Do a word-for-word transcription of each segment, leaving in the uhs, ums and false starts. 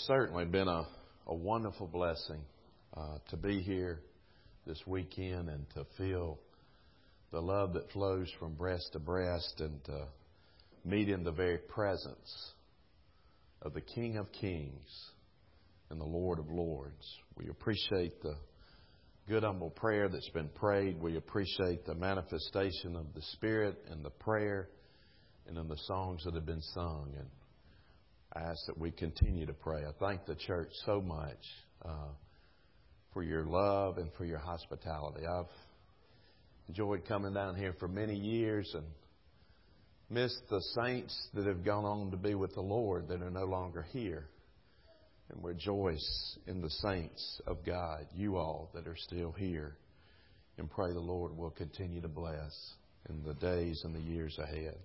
certainly been a, a wonderful blessing uh, to be here this weekend and to feel the love that flows from breast to breast and to meet in the very presence of the King of Kings and the Lord of Lords. We appreciate the good, humble prayer that's been prayed. We appreciate the manifestation of the Spirit and the prayer and in the songs that have been sung. And I ask that we continue to pray. I thank the church so much uh, for your love and for your hospitality. I've enjoyed coming down here for many years and missed the saints that have gone on to be with the Lord that are no longer here. And rejoice in the saints of God, you all that are still here. And pray the Lord will continue to bless in the days and the years ahead.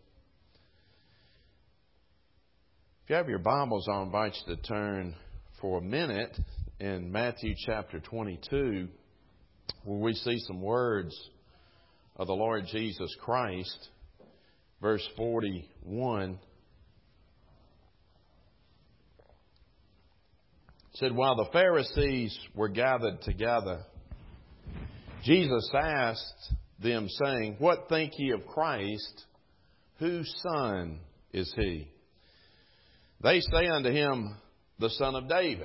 If you have your Bibles, I'll invite you to turn for a minute in Matthew chapter twenty-two, where we see some words of the Lord Jesus Christ. Verse forty-one said, while the Pharisees were gathered together, Jesus asked them, saying, what think ye of Christ? Whose son is he? They say unto him, the son of David.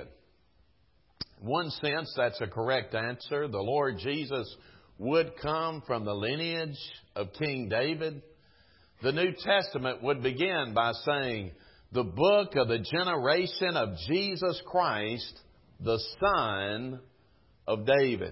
In one sense, that's a correct answer. The Lord Jesus would come from the lineage of King David. The New Testament would begin by saying, the book of the generation of Jesus Christ, the son of David.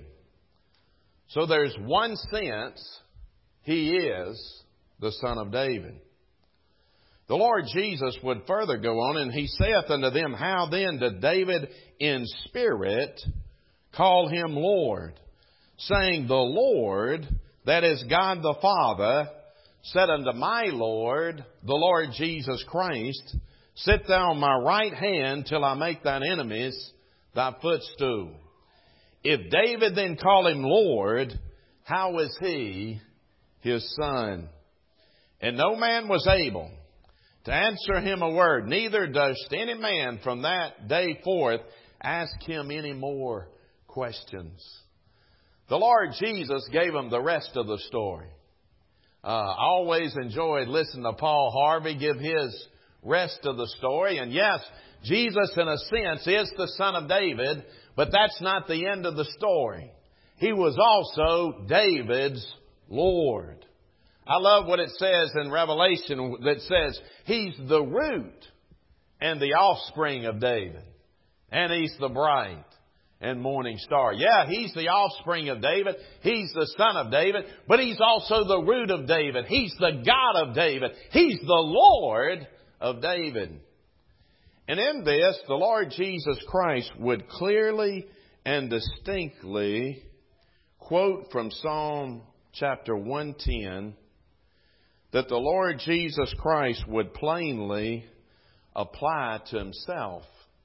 So there's one sense, he is the son of David. The Lord Jesus would further go on, and he saith unto them, how then did David in spirit call him Lord, saying, the Lord, that is God the Father, said unto my Lord, the Lord Jesus Christ, sit thou on my right hand till I make thine enemies thy footstool. If David then call him Lord, how is he his son? And no man was able to answer him a word, neither durst any man from that day forth ask him any more questions. The Lord Jesus gave him the rest of the story. Uh, I always enjoyed listening to Paul Harvey give his rest of the story. And yes, Jesus in a sense is the son of David, but that's not the end of the story. He was also David's Lord. I love what it says in Revelation that says he's the root and the offspring of David. And he's the bright and morning star. Yeah, he's the offspring of David. He's the son of David. But he's also the root of David. He's the God of David. He's the Lord of David. And in this, the Lord Jesus Christ would clearly and distinctly quote from Psalm chapter one ten that the Lord Jesus Christ would plainly apply to himself.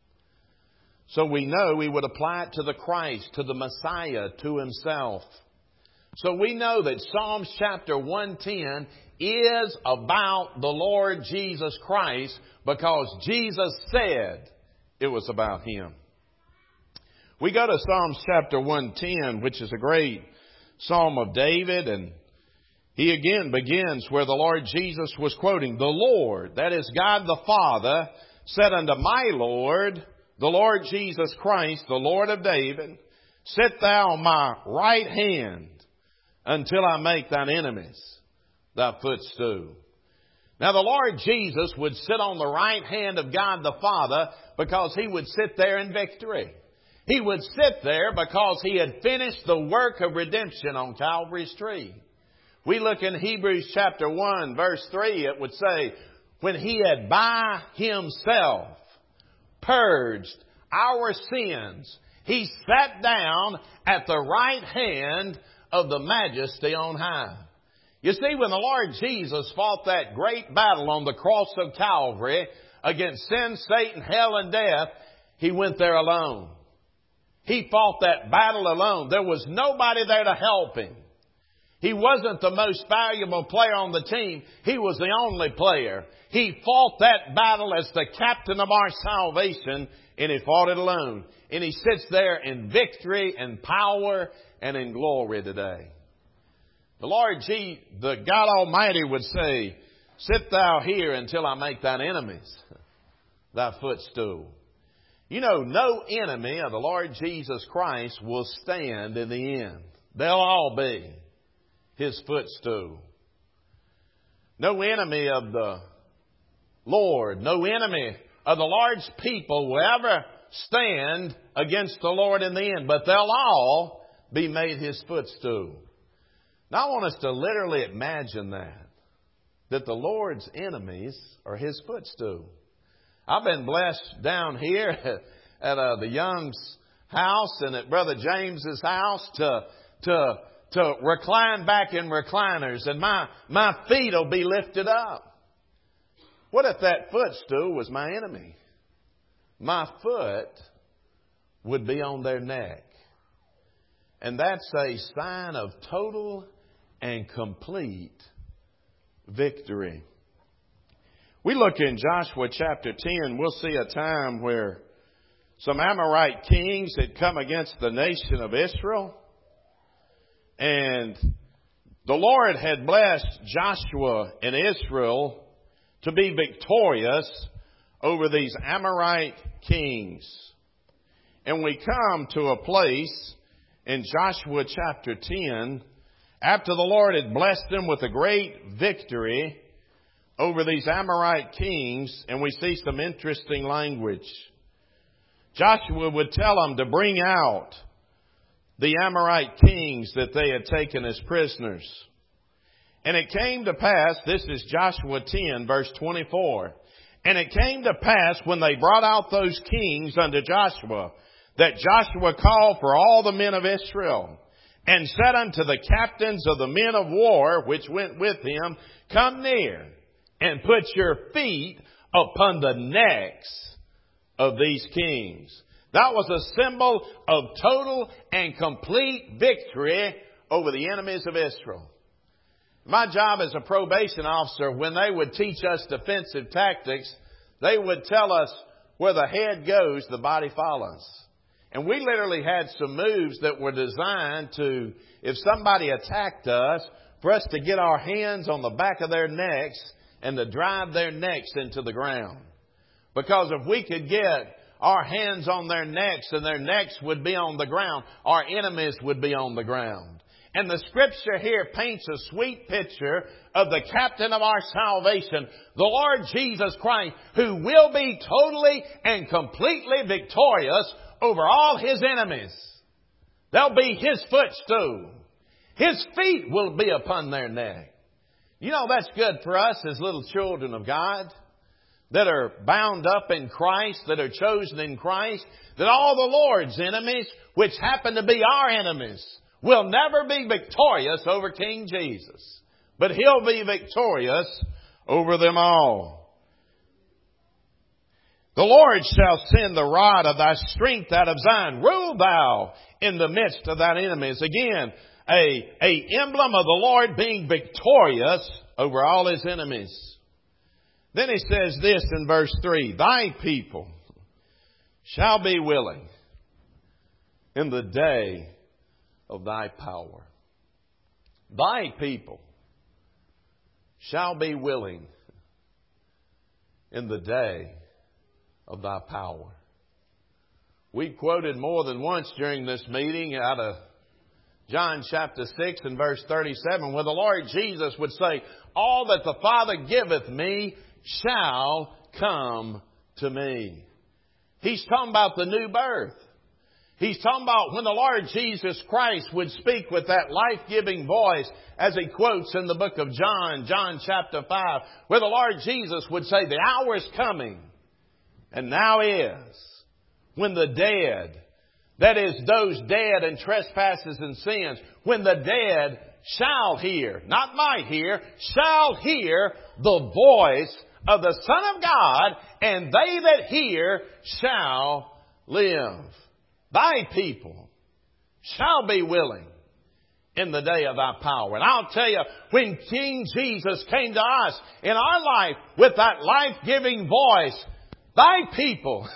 So we know he would apply it to the Christ, to the Messiah, to himself. So we know that Psalms chapter one ten is about the Lord Jesus Christ because Jesus said it was about him. We go to Psalms chapter one ten, which is a great Psalm of David, and he again begins where the Lord Jesus was quoting, the Lord, that is God the Father, said unto my Lord, the Lord Jesus Christ, the Lord of David, sit thou on my right hand until I make thine enemies thy footstool. Now the Lord Jesus would sit on the right hand of God the Father because he would sit there in victory. He would sit there because he had finished the work of redemption on Calvary's tree. We look in Hebrews chapter one, verse three, it would say, when he had by himself purged our sins, he sat down at the right hand of the majesty on high. You see, when the Lord Jesus fought that great battle on the cross of Calvary against sin, Satan, hell, and death, he went there alone. He fought that battle alone. There was nobody there to help him. He wasn't the most valuable player on the team. He was the only player. He fought that battle as the captain of our salvation and He fought it alone. And He sits there in victory and power and in glory today. The Lord, G, the God Almighty would say, sit thou here until I make thine enemies thy footstool. You know, no enemy of the Lord Jesus Christ will stand in the end. They'll all be His footstool. No enemy of the Lord, no enemy of the Lord's people will ever stand against the Lord in the end, but they'll all be made His footstool. Now I want us to literally imagine that, that the Lord's enemies are His footstool. I've been blessed down here at uh, the Young's house and at Brother James's house to to to recline back in recliners, and my my feet will be lifted up. What if that footstool was my enemy? My foot would be on their neck. And that's a sign of total and complete victory. We look in Joshua chapter ten, we'll see a time where some Amorite kings had come against the nation of Israel. And the Lord had blessed Joshua and Israel to be victorious over these Amorite kings. And we come to a place in Joshua chapter ten, after the Lord had blessed them with a great victory over these Amorite kings, and we see some interesting language. Joshua would tell them to bring out the Amorite kings that they had taken as prisoners. And it came to pass, this is Joshua ten, verse twenty-four, and it came to pass when they brought out those kings unto Joshua, that Joshua called for all the men of Israel, and said unto the captains of the men of war which went with him, come near, and put your feet upon the necks of these kings. That was a symbol of total and complete victory over the enemies of Israel. My job as a probation officer, when they would teach us defensive tactics, they would tell us where the head goes, the body follows. And we literally had some moves that were designed to, if somebody attacked us, for us to get our hands on the back of their necks and to drive their necks into the ground. Because if we could get our hands on their necks and their necks would be on the ground, our enemies would be on the ground. And the Scripture here paints a sweet picture of the captain of our salvation, the Lord Jesus Christ, who will be totally and completely victorious over all His enemies. They'll be His footstool. His feet will be upon their neck. You know, that's good for us as little children of God that are bound up in Christ, that are chosen in Christ, that all the Lord's enemies, which happen to be our enemies, will never be victorious over King Jesus. But He'll be victorious over them all. The Lord shall send the rod of thy strength out of Zion. Rule thou in the midst of thine enemies. Again, a, a emblem of the Lord being victorious over all His enemies. Then He says this in verse three, thy people shall be willing in the day of thy power. Thy people shall be willing in the day of thy power. We quoted more than once during this meeting out of John chapter six and verse thirty-seven, where the Lord Jesus would say, all that the Father giveth me shall come to me. He's talking about the new birth. He's talking about when the Lord Jesus Christ would speak with that life-giving voice, as He quotes in the book of John, John chapter five, where the Lord Jesus would say, the hour is coming, and now is, when the dead, that is, those dead in trespasses and sins, when the dead shall hear, not might hear, shall hear the voice of the Son of God, and they that hear shall live. Thy people shall be willing in the day of thy power. And I'll tell you, when King Jesus came to us in our life with that life-giving voice, thy people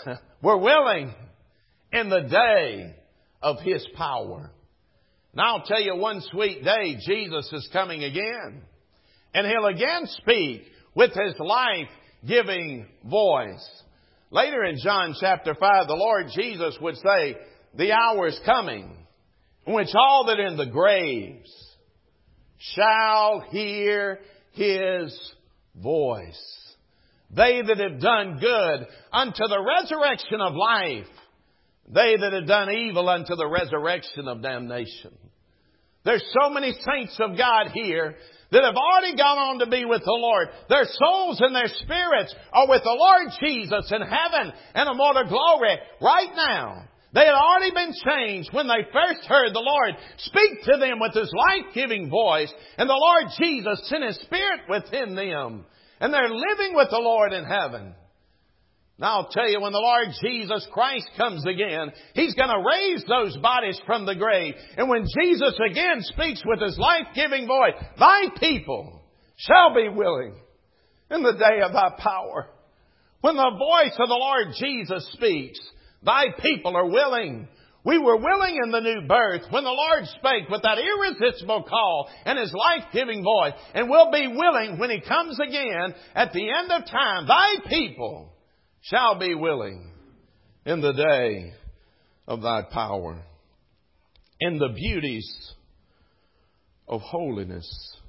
We're willing in the day of His power. And I'll tell you, one sweet day, Jesus is coming again. And He'll again speak with His life-giving voice. Later in John chapter five, the Lord Jesus would say, the hour is coming in which all that are in the graves shall hear His voice. They that have done good unto the resurrection of life. They that have done evil unto the resurrection of damnation. There's so many saints of God here that have already gone on to be with the Lord. Their souls and their spirits are with the Lord Jesus in heaven and immortal glory right now. They had already been changed when they first heard the Lord speak to them with His life-giving voice. And the Lord Jesus sent His Spirit within them. And they're living with the Lord in heaven. Now I'll tell you, when the Lord Jesus Christ comes again, He's going to raise those bodies from the grave. And when Jesus again speaks with His life-giving voice, thy people shall be willing in the day of thy power. When the voice of the Lord Jesus speaks, thy people are willing. We were willing in the new birth when the Lord spake with that irresistible call and His life-giving voice. And we'll be willing when He comes again at the end of time. Thy people shall be willing in the day of thy power. In the beauties of holiness.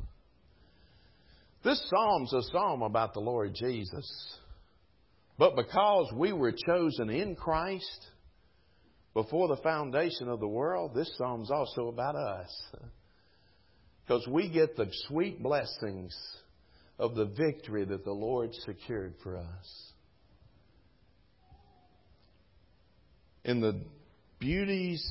This psalm's a psalm about the Lord Jesus. But because we were chosen in Christ before the foundation of the world, this psalm's also about us. Because we get the sweet blessings of the victory that the Lord secured for us. In the beauties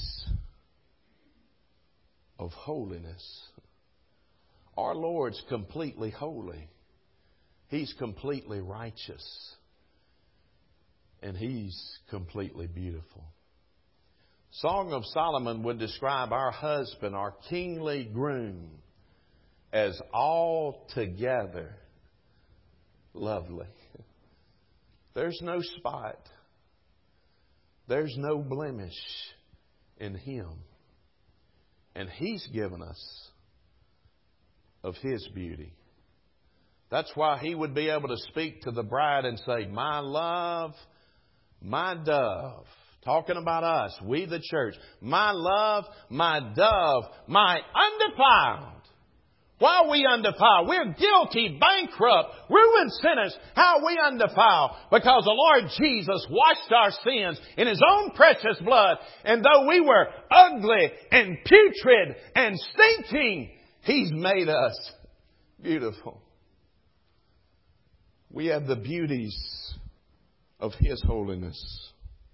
of holiness. Our Lord's completely holy. He's completely righteous. And He's completely beautiful. Song of Solomon would describe our husband, our kingly groom, as altogether lovely. There's no spot. There's no blemish in Him. And He's given us of His beauty. That's why He would be able to speak to the bride and say, my love, my dove. Talking about us, we the church. My love, my dove, my undefiled. Why are we undefiled? We're guilty, bankrupt, ruined sinners. How are we undefiled? Because the Lord Jesus washed our sins in His own precious blood. And though we were ugly and putrid and stinking, He's made us beautiful. We have the beauties of His holiness.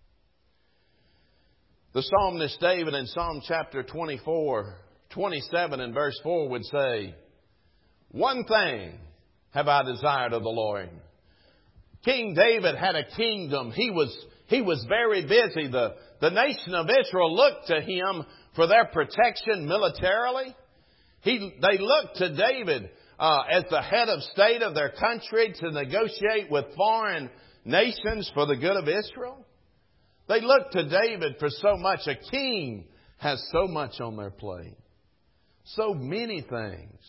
The psalmist David in Psalm chapter twenty-four, twenty-seven and verse four would say, one thing have I desired of the Lord. King David had a kingdom. He was, he was very busy. The, the nation of Israel looked to him for their protection militarily. He, they looked to David uh, as the head of state of their country to negotiate with foreign nations for the good of Israel. They look to David for so much. A king has so much on their plate. So many things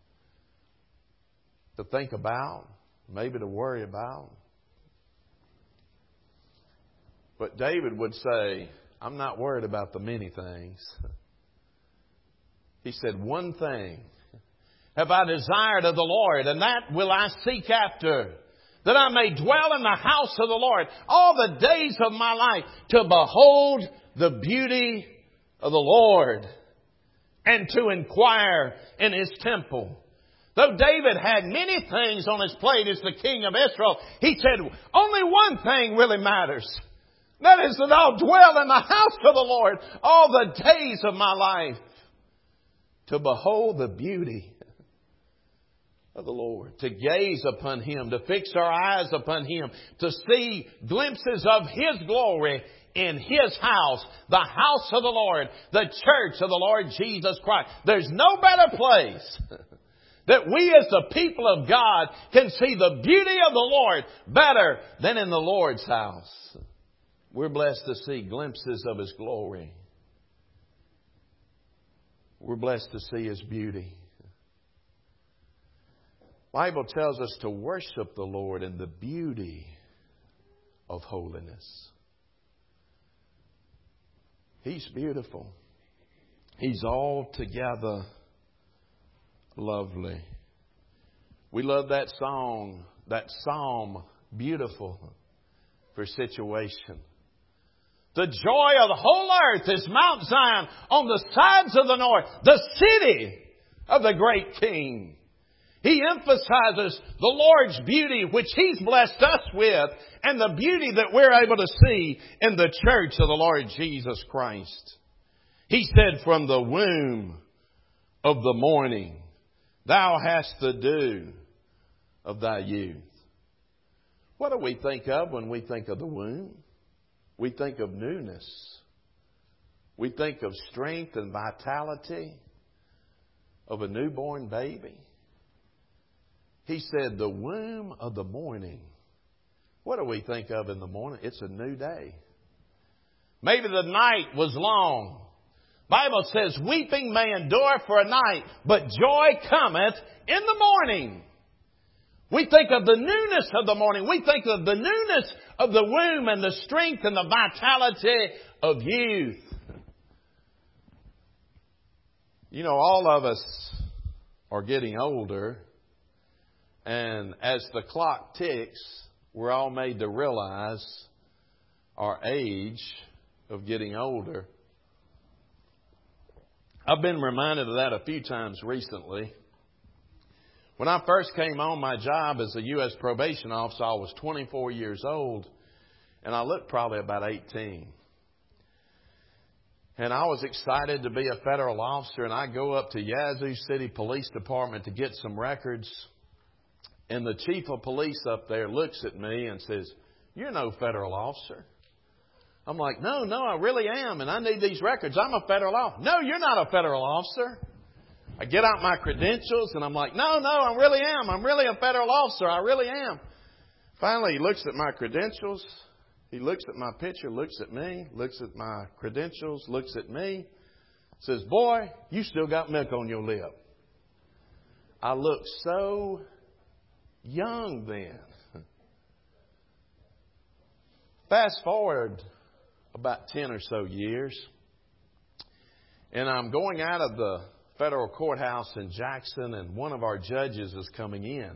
to think about, maybe to worry about. But David would say, I'm not worried about the many things. He said, one thing have I desired of the Lord, and that will I seek after, that I may dwell in the house of the Lord all the days of my life, to behold the beauty of the Lord and to inquire in His temple. Though David had many things on his plate as the king of Israel, he said, only one thing really matters. That is that I'll dwell in the house of the Lord all the days of my life, to behold the beauty of the Lord, to gaze upon Him, to fix our eyes upon Him, to see glimpses of His glory in His house, the house of the Lord, the church of the Lord Jesus Christ. There's no better place that we as the people of God can see the beauty of the Lord better than in the Lord's house. We're blessed to see glimpses of His glory. We're blessed to see His beauty. The Bible tells us to worship the Lord in the beauty of holiness. He's beautiful. He's altogether lovely. We love that song, that psalm, Beautiful for Situation. The joy of the whole earth is Mount Zion on the sides of the north, the city of the great King. He emphasizes the Lord's beauty, which He's blessed us with, and the beauty that we're able to see in the church of the Lord Jesus Christ. He said, from the womb of the morning, Thou hast the dew of Thy youth. What do we think of when we think of the womb? We think of newness. We think of strength and vitality of a newborn baby. He said, the womb of the morning. What do we think of in the morning? It's a new day. Maybe the night was long. Bible says, weeping may endure for a night, but joy cometh in the morning. We think of the newness of the morning. We think of the newness of the womb and the strength and the vitality of youth. You know, all of us are getting older. And as the clock ticks, we're all made to realize our age of getting older. I've been reminded of that a few times recently. When I first came on my job as a U S probation officer, I was twenty-four years old, and I looked probably about eighteen. And I was excited to be a federal officer, and I go up to Yazoo City Police Department to get some records. And the chief of police up there looks at me and says, "You're no federal officer." I'm like, no, no, I really am, and I need these records. I'm a federal officer. No, you're not a federal officer. I get out my credentials, and I'm like, no, no, I really am. I'm really a federal officer. I really am. Finally, he looks at my credentials. He looks at my picture, looks at me, looks at my credentials, looks at me, says, "Boy, you still got milk on your lip." I looked so young then. Fast forward about ten or so years, and I'm going out of the federal courthouse in Jackson, and one of our judges is coming in.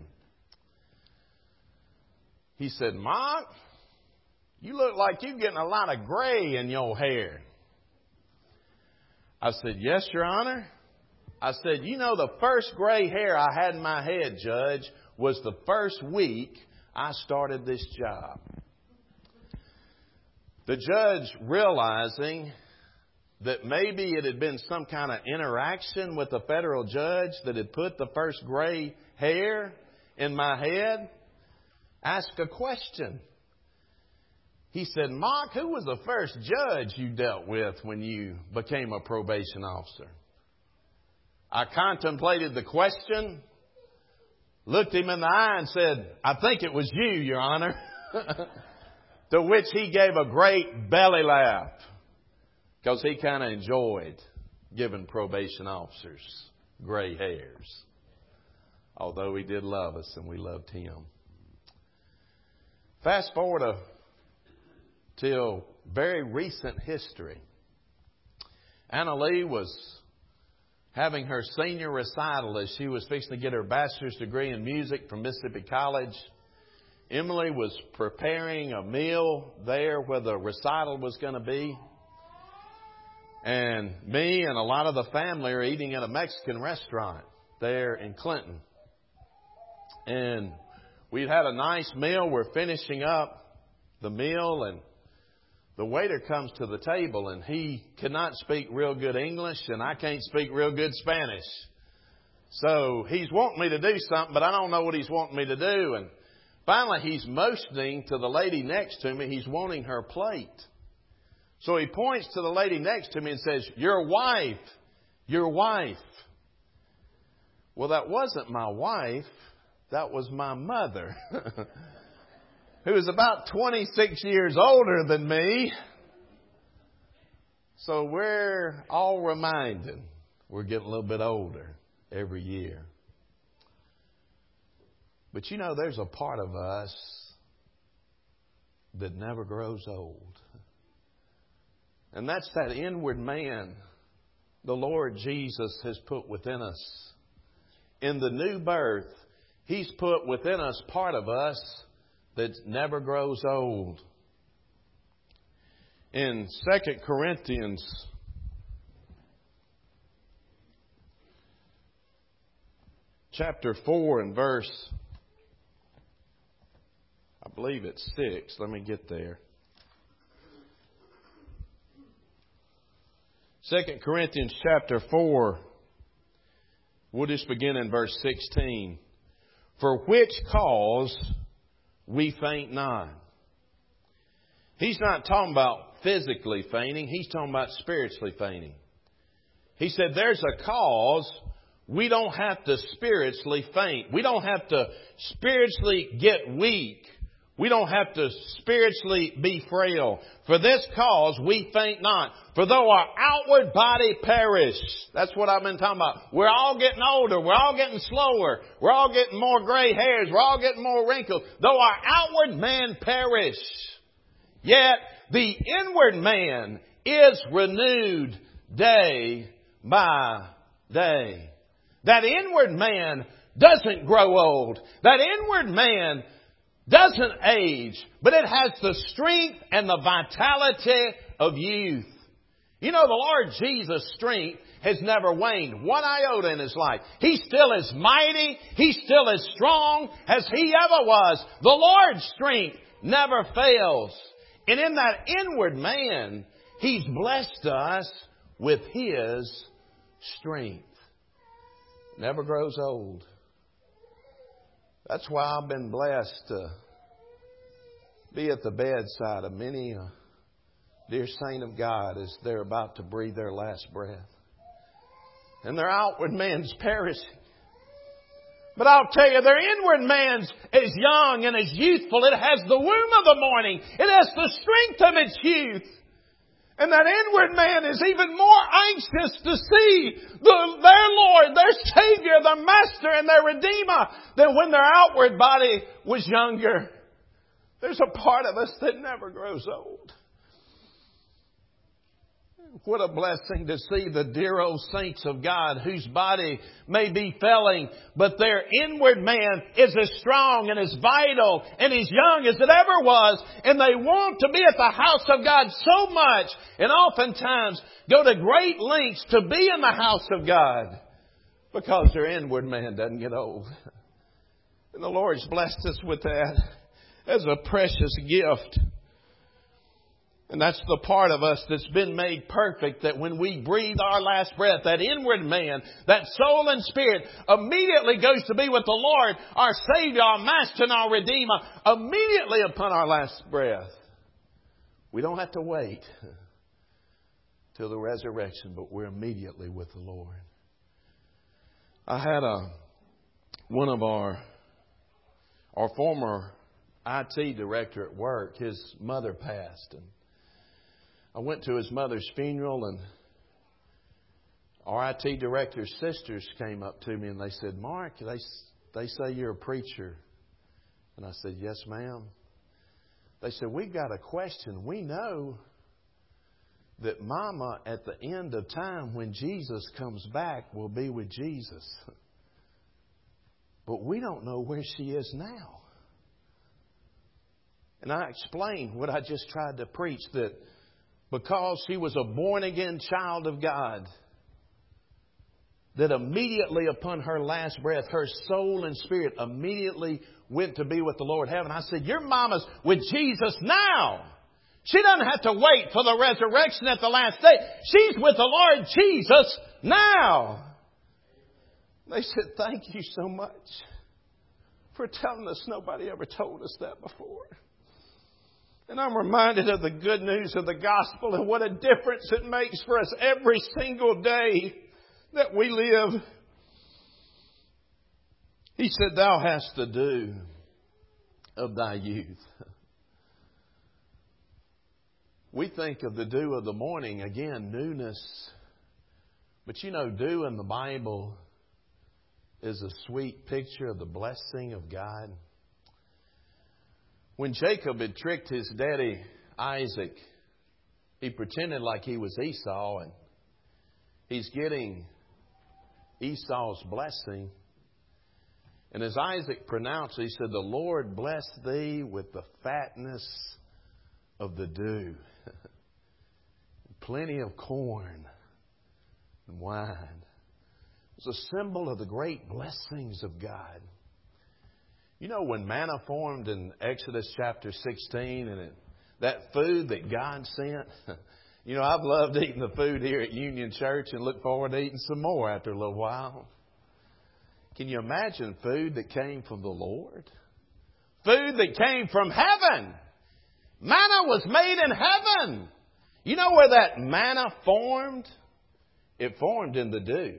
He said, "Mark, you look like you're getting a lot of gray in your hair." I said, "Yes, Your Honor." I said, "You know, the first gray hair I had in my head, Judge, was the first week I started this job." The judge, realizing that maybe it had been some kind of interaction with the federal judge that had put the first gray hair in my head, asked a question. He said, "Mark, who was the first judge you dealt with when you became a probation officer?" I contemplated the question, looked him in the eye and said, "I think it was you, Your Honor." To which he gave a great belly laugh, because he kind of enjoyed giving probation officers gray hairs. Although he did love us and we loved him. Fast forward to, till very recent history. Anna Lee was having her senior recital as she was fixing to get her bachelor's degree in music from Mississippi College. Emily was preparing a meal there where the recital was going to be. And me and a lot of the family are eating at a Mexican restaurant there in Clinton. And we'd had a nice meal. We're finishing up the meal, and the waiter comes to the table, and he cannot speak real good English, and I can't speak real good Spanish. So he's wanting me to do something, but I don't know what he's wanting me to do. And finally, he's motioning to the lady next to me. He's wanting her plate. So he points to the lady next to me and says, "Your wife, your wife." Well, that wasn't my wife. That was my mother. who is about twenty-six years older than me. So we're all reminded we're getting a little bit older every year. But you know, there's a part of us that never grows old. And that's that inward man the Lord Jesus has put within us. In the new birth, He's put within us part of us that never grows old. In Second Corinthians chapter four and verse, I believe it's six. Let me get there. Second Corinthians chapter four, we'll just begin in verse sixteen. For which cause we faint not. He's not talking about physically fainting. He's talking about spiritually fainting. He said there's a cause we don't have to spiritually faint. We don't have to spiritually get weak. We don't have to spiritually be frail. For this cause we faint not. For though our outward body perish. That's what I've been talking about. We're all getting older. We're all getting slower. We're all getting more gray hairs. We're all getting more wrinkles. Though our outward man perish, yet the inward man is renewed day by day. That inward man doesn't grow old. That inward man doesn't age, but it has the strength and the vitality of youth. You know, the Lord Jesus' strength has never waned one iota in His life. He's still as mighty. He's still as strong as He ever was. The Lord's strength never fails. And in that inward man, He's blessed us with His strength. Never grows old. That's why I've been blessed to be at the bedside of many a dear saint of God as they're about to breathe their last breath. And their outward man's perishing. But I'll tell you, their inward man's as young and as youthful. It has the womb of the morning. It has the strength of its youth. And that inward man is even more anxious to see the, their Lord, their Savior, their Master, and their Redeemer than when their outward body was younger. There's a part of us that never grows old. What a blessing to see the dear old saints of God whose body may be failing, but their inward man is as strong and as vital and as young as it ever was. And they want to be at the house of God so much and oftentimes go to great lengths to be in the house of God because their inward man doesn't get old. And the Lord's blessed us with that as a precious gift. And that's the part of us that's been made perfect, that when we breathe our last breath, that inward man, that soul and spirit immediately goes to be with the Lord, our Savior, our Master, and our Redeemer, immediately upon our last breath. We don't have to wait till the resurrection, but we're immediately with the Lord. I had a one of our our former I T director at work, his mother passed, and I went to his mother's funeral, and our I T director's sisters came up to me and they said, "Mark, they they say you're a preacher." And I said, "Yes, ma'am." They said, "We've got a question. We know that Mama, at the end of time, when Jesus comes back, will be with Jesus. But we don't know where she is now." And I explained what I just tried to preach, that because she was a born-again child of God, that immediately upon her last breath, her soul and spirit immediately went to be with the Lord in heaven. I said, "Your mama's with Jesus now. She doesn't have to wait for the resurrection at the last day. She's with the Lord Jesus now." They said, "Thank you so much for telling us. Nobody ever told us that before." And I'm reminded of the good news of the gospel and what a difference it makes for us every single day that we live. He said, "Thou hast to do of thy youth. We think of the dew of the morning, again, newness. But you know, dew in the Bible is a sweet picture of the blessing of God. When Jacob had tricked his daddy Isaac, he pretended like he was Esau, and he's getting Esau's blessing. And as Isaac pronounced, he said, "The Lord bless thee with the fatness of the dew." Plenty of corn and wine. It was a symbol of the great blessings of God. You know, when manna formed in Exodus chapter sixteen, and it, that food that God sent, you know, I've loved eating the food here at Union Church and look forward to eating some more after a little while. Can you imagine food that came from the Lord? Food that came from heaven. Manna was made in heaven. You know where that manna formed? It formed in the dew.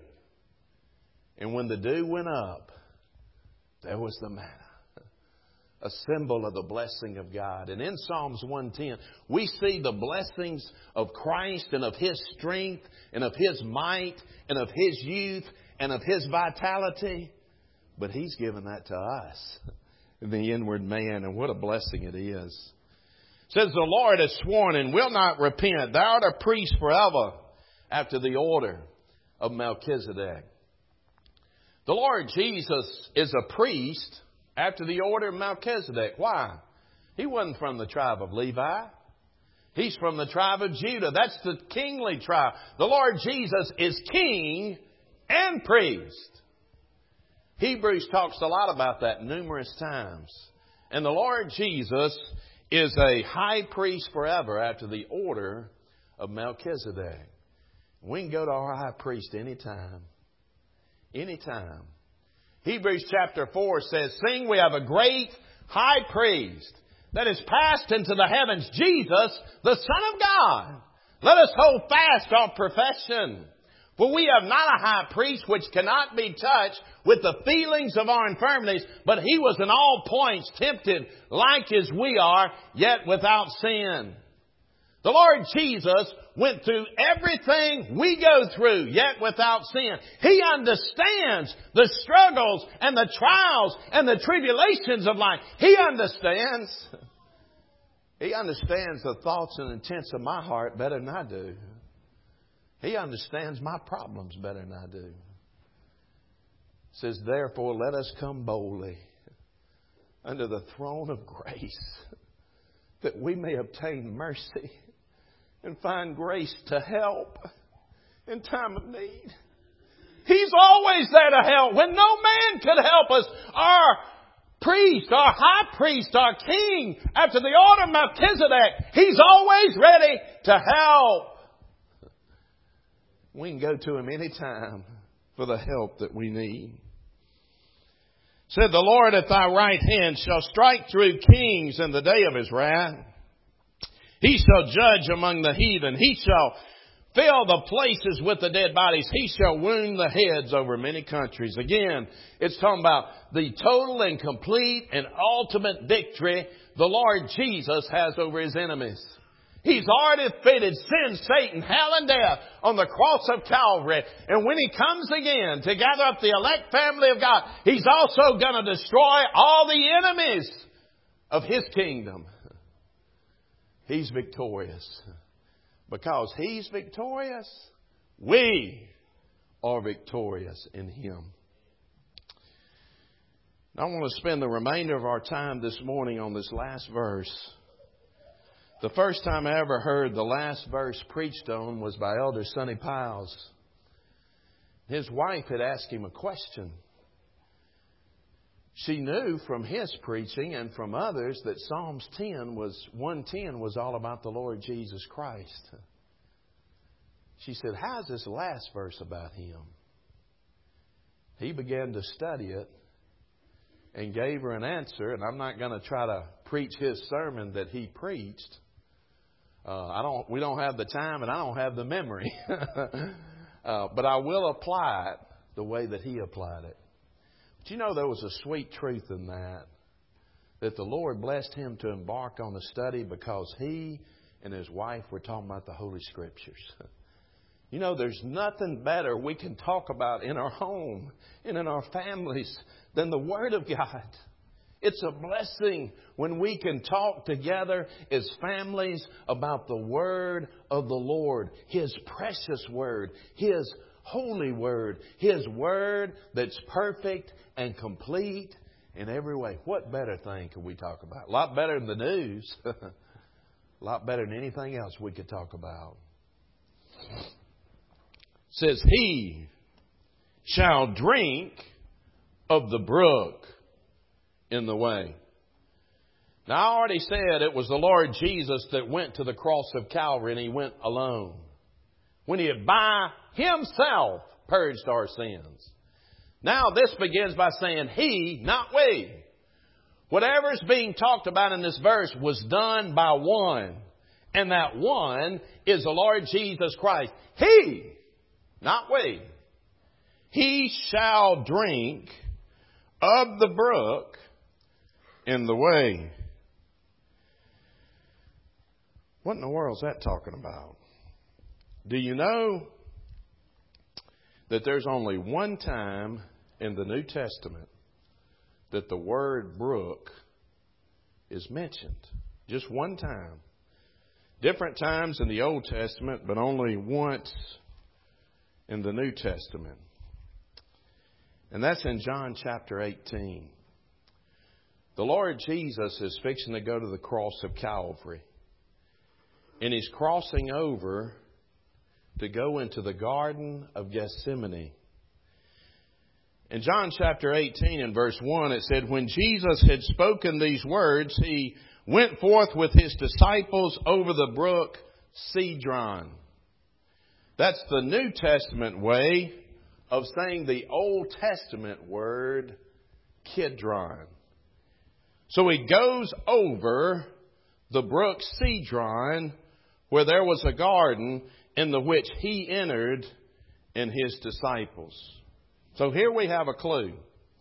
And when the dew went up, there was the manna. A symbol of the blessing of God. And in Psalms one ten, we see the blessings of Christ and of His strength and of His might and of His youth and of His vitality. But He's given that to us, the inward man. And what a blessing it is. It says, "The Lord has sworn and will not repent. Thou art a priest forever after the order of Melchizedek." The Lord Jesus is a priest after the order of Melchizedek. Why? He wasn't from the tribe of Levi. He's from the tribe of Judah. That's the kingly tribe. The Lord Jesus is king and priest. Hebrews talks a lot about that numerous times. And the Lord Jesus is a high priest forever after the order of Melchizedek. We can go to our high priest anytime. Anytime. Hebrews chapter four says, "Seeing we have a great high priest that is passed into the heavens, Jesus, the Son of God. Let us hold fast our profession. For we have not a high priest which cannot be touched with the feelings of our infirmities, but He was in all points tempted like as we are, yet without sin." The Lord Jesus went through everything we go through, yet without sin. He understands the struggles and the trials and the tribulations of life. He understands. He understands the thoughts and intents of my heart better than I do. He understands my problems better than I do. It says, "Therefore let us come boldly under the throne of grace, that we may obtain mercy and find grace to help in time of need." He's always there to help when no man could help us. Our priest, our high priest, our king, after the order of Melchizedek, He's always ready to help. We can go to Him anytime for the help that we need. It said, "The Lord at thy right hand shall strike through kings in the day of His wrath. He shall judge among the heathen. He shall fill the places with the dead bodies. He shall wound the heads over many countries." Again, it's talking about the total and complete and ultimate victory the Lord Jesus has over His enemies. He's already defeated sin, Satan, hell, and death on the cross of Calvary. And when He comes again to gather up the elect family of God, He's also going to destroy all the enemies of His kingdom. He's victorious. Because He's victorious, we are victorious in Him. I want to spend the remainder of our time this morning on this last verse. The first time I ever heard the last verse preached on was by Elder Sonny Piles. His wife had asked him a question. She knew from his preaching and from others that Psalms ten was one ten was all about the Lord Jesus Christ. She said, "How's this last verse about Him?" He began to study it and gave her an answer. And I'm not going to try to preach his sermon that he preached. Uh, I don't. We don't have the time, and I don't have the memory. uh, but I will apply it the way that he applied it. But you know, there was a sweet truth in that. that the Lord blessed him to embark on a study because he and his wife were talking about the Holy Scriptures. You know, there's nothing better we can talk about in our home and in our families than the Word of God. It's a blessing when we can talk together as families about the Word of the Lord, His precious Word, His holy Word, His Word that's perfect and complete in every way. What better thing could we talk about? A lot better than the news. A lot better than anything else we could talk about. It says, he shall drink of the brook in the way. Now, I already said it was the Lord Jesus that went to the cross of Calvary, and He went alone. When He had by Himself purged our sins. Now, this begins by saying He, not we. Whatever's being talked about in this verse was done by one. And that one is the Lord Jesus Christ. He, not we. He shall drink of the brook in the way. What in the world is that talking about? Do you know that there's only one time in the New Testament that the word brook is mentioned? Just one time. Different times in the Old Testament, but only once in the New Testament. And that's in John chapter eighteen. The Lord Jesus is fixing to go to the cross of Calvary. And He's crossing over to go into the Garden of Gethsemane. In John chapter eighteen and verse one, it said, when Jesus had spoken these words, He went forth with His disciples over the brook Cedron. That's the New Testament way of saying the Old Testament word Kidron. So He goes over the brook Cedron, where there was a garden in the which He entered and His disciples. So here we have a clue.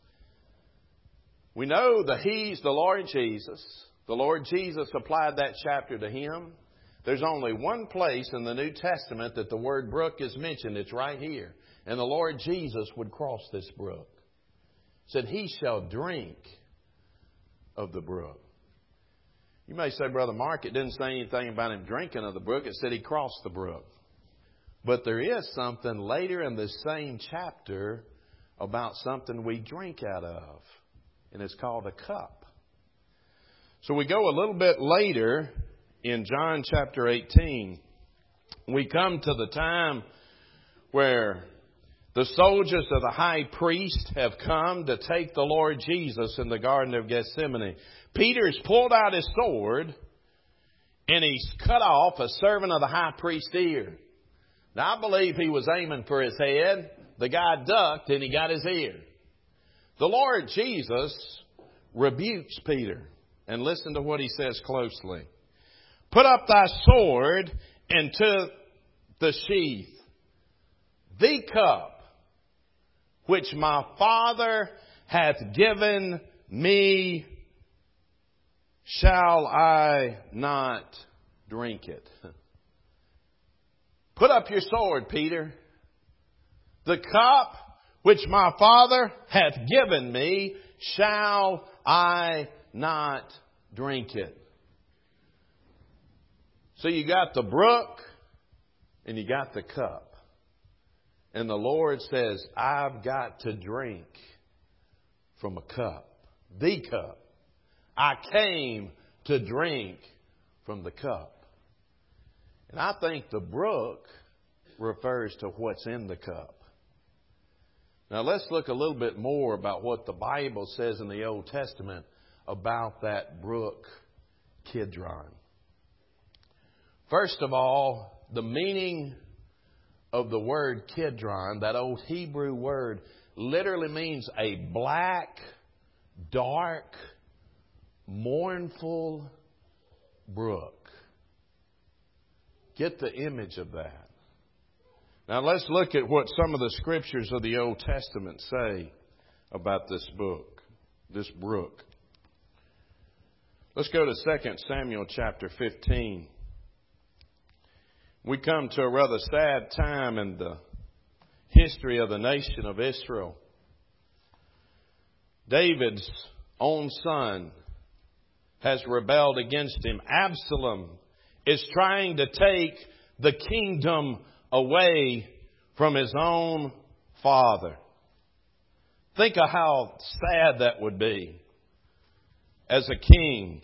We know that He's the Lord Jesus. The Lord Jesus applied that chapter to Him. There's only one place in the New Testament that the word brook is mentioned. It's right here. And the Lord Jesus would cross this brook. It said, He shall drink of the brook. You may say, Brother Mark, it didn't say anything about Him drinking of the brook. It said He crossed the brook. But there is something later in the same chapter about something we drink out of. And it's called a cup. So we go a little bit later in John chapter eighteen. We come to the time where the soldiers of the high priest have come to take the Lord Jesus in the Garden of Gethsemane. Peter's pulled out his sword and he's cut off a servant of the high priest's ear. Now, I believe he was aiming for his head. The guy ducked and he got his ear. The Lord Jesus rebukes Peter. And listen to what He says closely. Put up thy sword into the sheath. The cup which my Father hath given me, shall I not drink it? Put up your sword, Peter. The cup which my Father hath given me, shall I not drink it? So you got the brook and you got the cup. And the Lord says, I've got to drink from a cup. The cup. I came to drink from the cup. And I think the brook refers to what's in the cup. Now let's look a little bit more about what the Bible says in the Old Testament about that brook Kidron. First of all, the meaning of the word Kidron, that old Hebrew word, literally means a black, dark, mournful brook. Get the image of that. Now let's look at what some of the scriptures of the Old Testament say about this book, this brook. Let's go to Second Samuel chapter fifteen. We come to a rather sad time in the history of the nation of Israel. David's own son has rebelled against him. Absalom is trying to take the kingdom away from his own father. Think of how sad that would be as a king.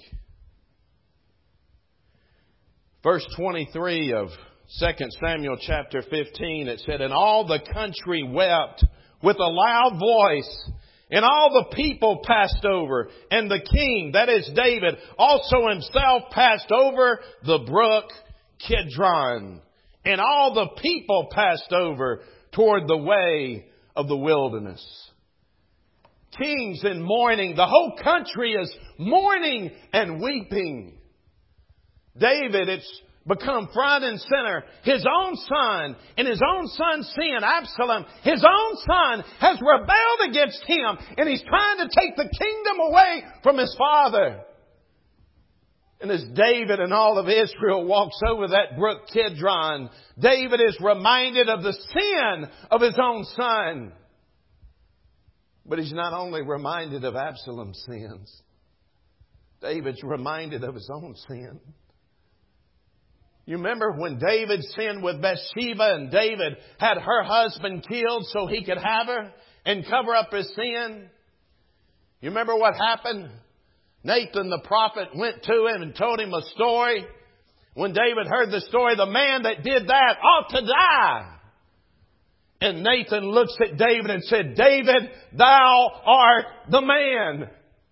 Verse twenty-three of Second Samuel chapter fifteen, it said, "And all the country wept with a loud voice, and all the people passed over, and the king," that is David, "also himself passed over the brook Kidron, and all the people passed over toward the way of the wilderness." Kings in mourning. The whole country is mourning and weeping. David, it's become front and center. His own son, and his own son's sin, Absalom, his own son has rebelled against him, and he's trying to take the kingdom away from his father. And as David and all of Israel walks over that brook Kidron, David is reminded of the sin of his own son. But he's not only reminded of Absalom's sins. David's reminded of his own sin. You remember when David sinned with Bathsheba and David had her husband killed so he could have her and cover up his sin? You remember what happened? Nathan the prophet went to him and told him a story. When David heard the story, the man that did that ought to die. And Nathan looks at David and said, "David, thou art the man."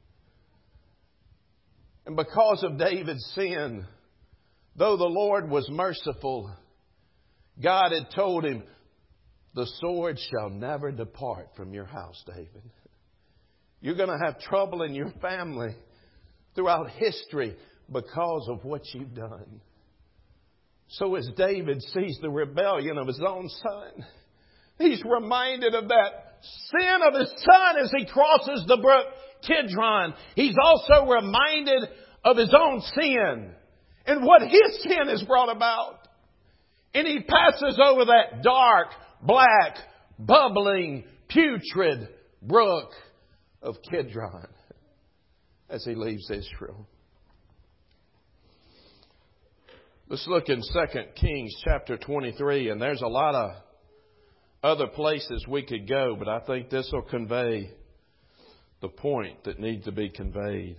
And because of David's sin, though the Lord was merciful, God had told him, "The sword shall never depart from your house, David. You're going to have trouble in your family throughout history because of what you've done." So as David sees the rebellion of his own son, he's reminded of that sin of his son as he crosses the brook Kidron. He's also reminded of his own sin and what his sin has brought about. And he passes over that dark, black, bubbling, putrid brook of Kidron as he leaves Israel. Let's look in Second Kings chapter twenty-three, and there's a lot of other places we could go, but I think this will convey the point that needs to be conveyed.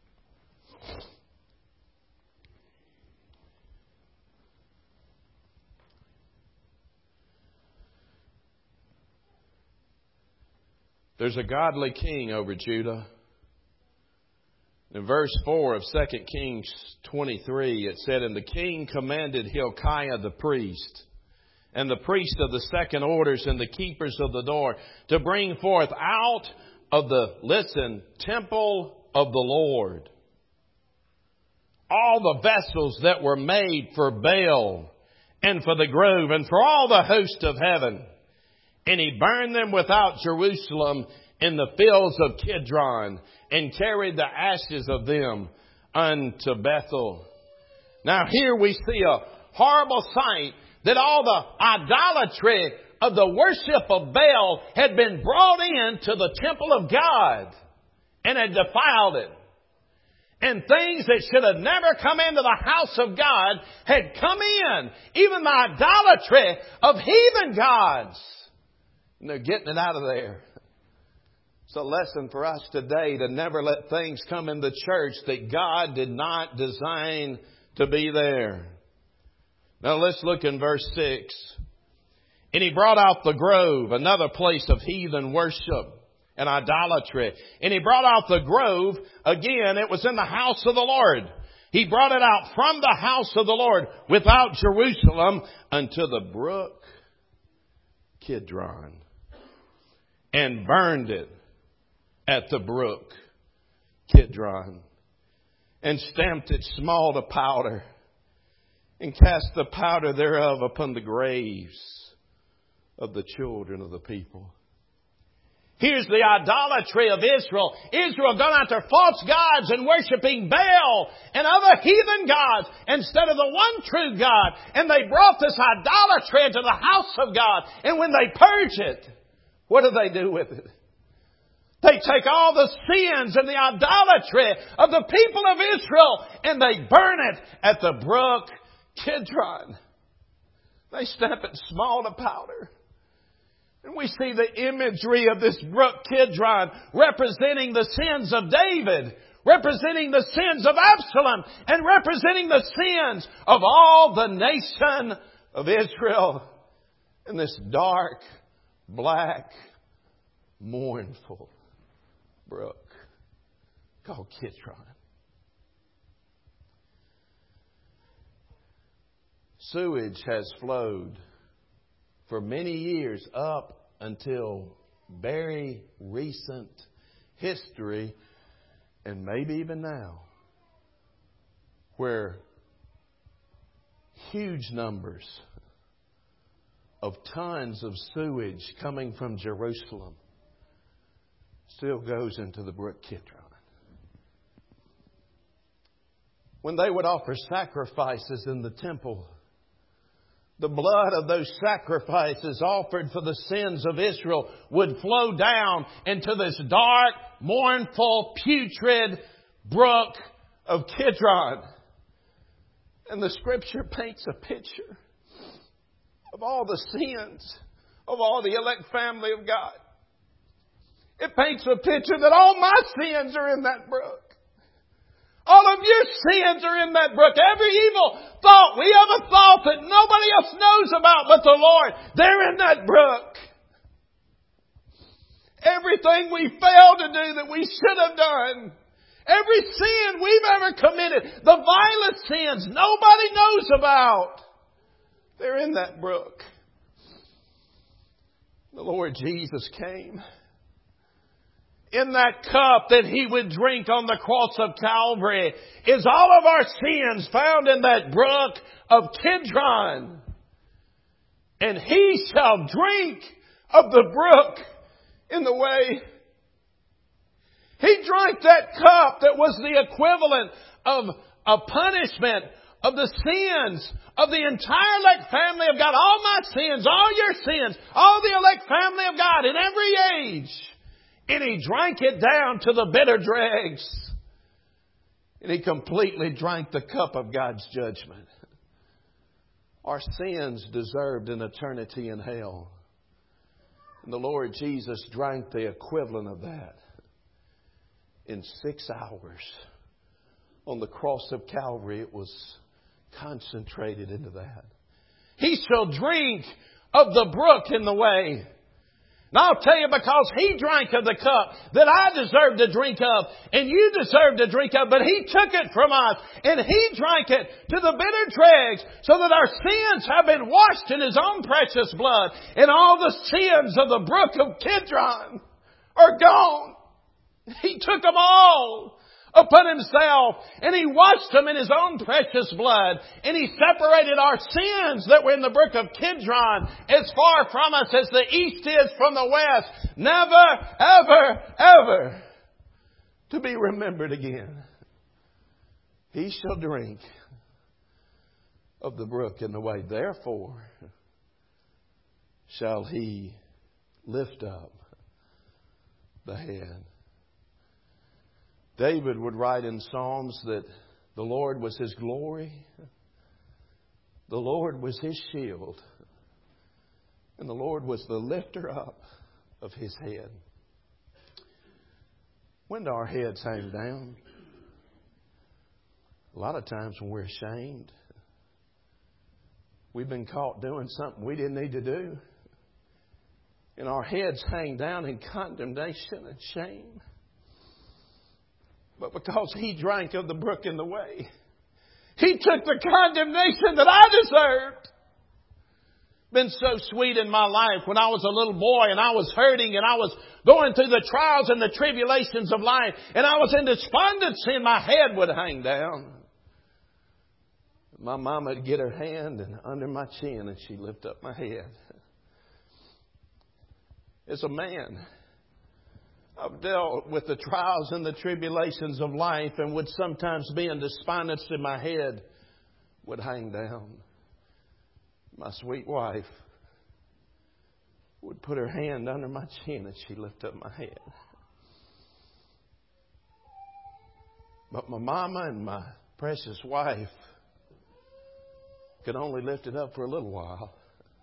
There's a godly king over Judah. In verse four of Second Kings twenty-three, it said, "And the king commanded Hilkiah the priest, and the priests of the second orders, and the keepers of the door, to bring forth out of the, listen, temple of the Lord, all the vessels that were made for Baal, and for the grove, and for all the host of heaven. And he burned them without Jerusalem in the fields of Kidron, and carried the ashes of them unto Bethel." Now here we see a horrible sight, that all the idolatry of the worship of Baal had been brought into the temple of God and had defiled it. And things that should have never come into the house of God had come in. Even the idolatry of heathen gods. And they're getting it out of there. It's a lesson for us today to never let things come in the church that God did not design to be there. Now let's look in verse six. "And he brought out the grove," another place of heathen worship and idolatry. "And he brought out the grove," again, it was in the house of the Lord. "He brought it out from the house of the Lord without Jerusalem unto the brook Kidron, and burned it at the brook Kidron, and stamped it small to powder, and cast the powder thereof upon the graves of the children of the people." Here's the idolatry of Israel. Israel gone after false gods and worshiping Baal and other heathen gods instead of the one true God. And they brought this idolatry into the house of God. And when they purge it, what do they do with it? They take all the sins and the idolatry of the people of Israel and they burn it at the brook Kidron. They stamp it small to powder. And we see the imagery of this brook Kidron representing the sins of David, representing the sins of Absalom, and representing the sins of all the nation of Israel. In this dark, black, mournful brook called Kidron. Sewage has flowed for many years up until very recent history, and maybe even now, where huge numbers of tons of sewage coming from Jerusalem still goes into the brook Kidron. When they would offer sacrifices in the temple, the blood of those sacrifices offered for the sins of Israel would flow down into this dark, mournful, putrid brook of Kidron. And the Scripture paints a picture of all the sins of all the elect family of God. It paints a picture that all my sins are in that brook. All of your sins are in that brook. Every evil thought we ever thought that nobody else knows about but the Lord, they're in that brook. Everything we failed to do that we should have done, every sin we've ever committed, the violent sins nobody knows about, they're in that brook. The Lord Jesus came. In that cup that He would drink on the cross of Calvary is all of our sins found in that brook of Kidron. And He shall drink of the brook in the way. He drank that cup that was the equivalent of a punishment of the sins of the entire elect family of God. All my sins, all your sins, all the elect family of God in every age. And He drank it down to the bitter dregs. And He completely drank the cup of God's judgment. Our sins deserved an eternity in hell. And the Lord Jesus drank the equivalent of that in six hours. On the cross of Calvary, it was concentrated into that. He shall drink of the brook in the way. And I'll tell you, because He drank of the cup that I deserve to drink of and you deserve to drink of, but He took it from us and He drank it to the bitter dregs so that our sins have been washed in His own precious blood and all the sins of the brook of Kidron are gone. He took them all upon Himself and He washed them in His own precious blood, and He separated our sins that were in the brook of Kidron as far from us as the east is from the west, never, ever, ever to be remembered again. He shall drink of the brook in the way. Therefore shall He lift up the head. David would write in Psalms that the Lord was his glory, the Lord was his shield, and the Lord was the lifter up of his head. When do our heads hang down? A lot of times when we're ashamed. We've been caught doing something we didn't need to do. And our heads hang down in condemnation and shame. But because He drank of the brook in the way, He took the condemnation that I deserved. Been so sweet in my life when I was a little boy and I was hurting and I was going through the trials and the tribulations of life and I was in despondency and my head would hang down. My mama would get her hand and under my chin and she'd lift up my head. As a man, I've dealt with the trials and the tribulations of life, and would sometimes be in despondency in my head would hang down. My sweet wife would put her hand under my chin and she'd lift up my head. But my mama and my precious wife could only lift it up for a little while.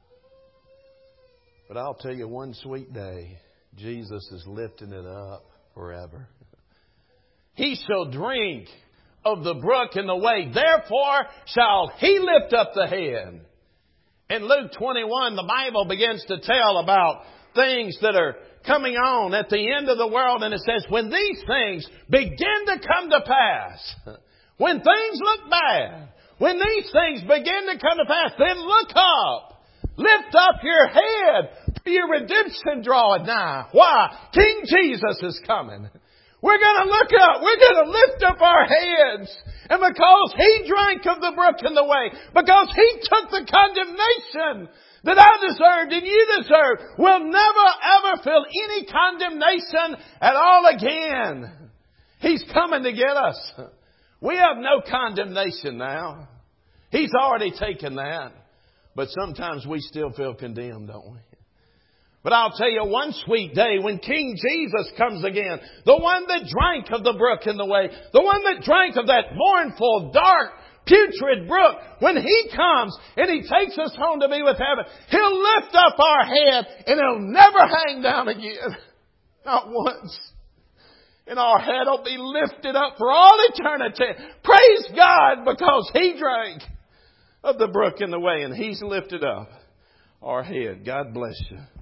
But I'll tell you, one sweet day, Jesus is lifting it up forever. He shall drink of the brook in the way. Therefore shall he lift up the head. In Luke twenty-one, the Bible begins to tell about things that are coming on at the end of the world. And it says, when these things begin to come to pass, when things look bad, when these things begin to come to pass, then look up. Lift up your head, for your redemption draweth nigh. Why? King Jesus is coming. We're going to look up. We're going to lift up our heads. And because He drank of the brook in the way, because He took the condemnation that I deserved and you deserved, we'll never ever feel any condemnation at all again. He's coming to get us. We have no condemnation now. He's already taken that. But sometimes we still feel condemned, don't we? But I'll tell you, one sweet day when King Jesus comes again, the one that drank of the brook in the way, the one that drank of that mournful, dark, putrid brook, when He comes and He takes us home to be with heaven, He'll lift up our head and it'll never hang down again. Not once. And our head will be lifted up for all eternity. Praise God, because He drank of the brook in the way and He's lifted up our head. God bless you.